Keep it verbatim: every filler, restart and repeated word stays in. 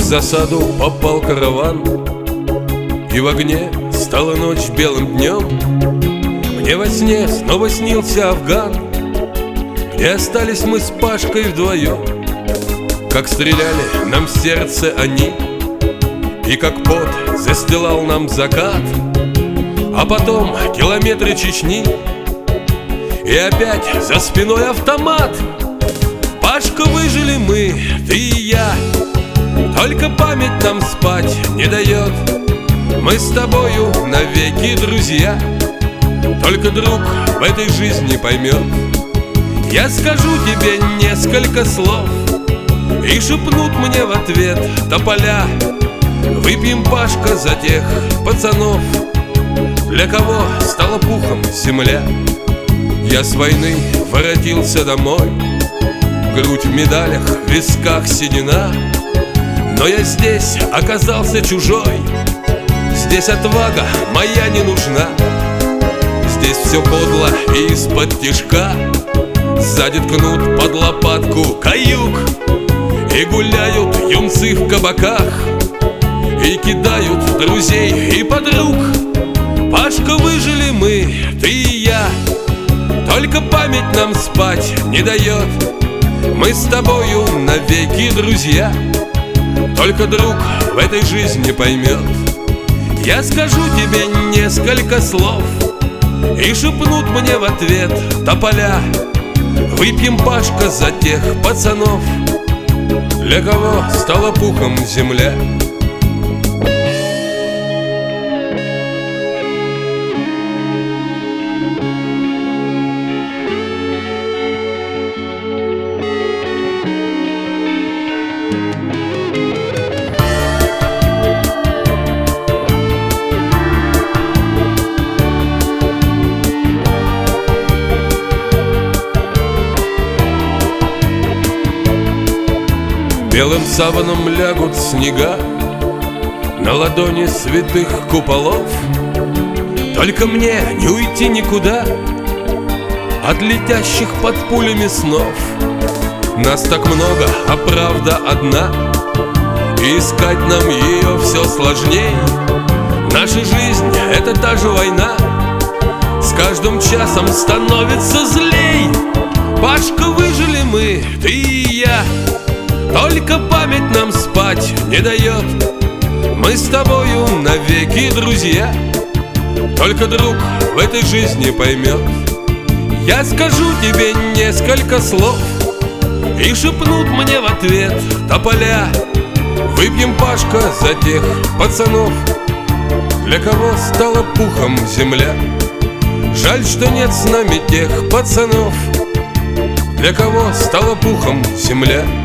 засаду попал караван, и в огне стала ночь белым днем. Мне во сне снова снился Афган, где остались мы с Пашкой вдвоем. Как стреляли нам в сердце они, и как пот застилал нам закат. А потом километры Чечни, и опять за спиной автомат. Пашка, выжили мы, ты и я, только память нам спать не дает. Мы с тобою навеки друзья, только друг в этой жизни поймет. Я скажу тебе несколько слов, и шепнут мне в ответ тополя. Выпьем, Пашка, за тех пацанов, для кого стала пухом земля. Я с войны воротился домой, грудь в медалях, в висках седина. Но я здесь оказался чужой, здесь отвага моя не нужна. Здесь все подло и из-под тишка, сзади ткнут под лопатку каюк. И гуляют юнцы в кабаках, и кидают друзей и подруг. Пашка, выжили мы, ты и я, только память нам спать не дает. Мы с тобою навеки друзья, только друг в этой жизни поймет. Я скажу тебе несколько слов, и шепнут мне в ответ тополя. Выпьем, Пашка, за тех пацанов, для кого стала пухом земля. Белым саваном лягут снега на ладони святых куполов. Только мне не уйти никуда от летящих под пулями снов. Нас так много, а правда одна, и искать нам ее все сложней. Наша жизнь — это та же война, с каждым часом становится злей. Пашка, выжили мы, ты и я, только память нам спать не дает. Мы с тобою навеки друзья, только друг в этой жизни поймет. Я скажу тебе несколько слов, и шепнут мне в ответ тополя. Выпьем, Пашка, за тех пацанов, для кого стала пухом земля. Жаль, что нет с нами тех пацанов, для кого стала пухом земля.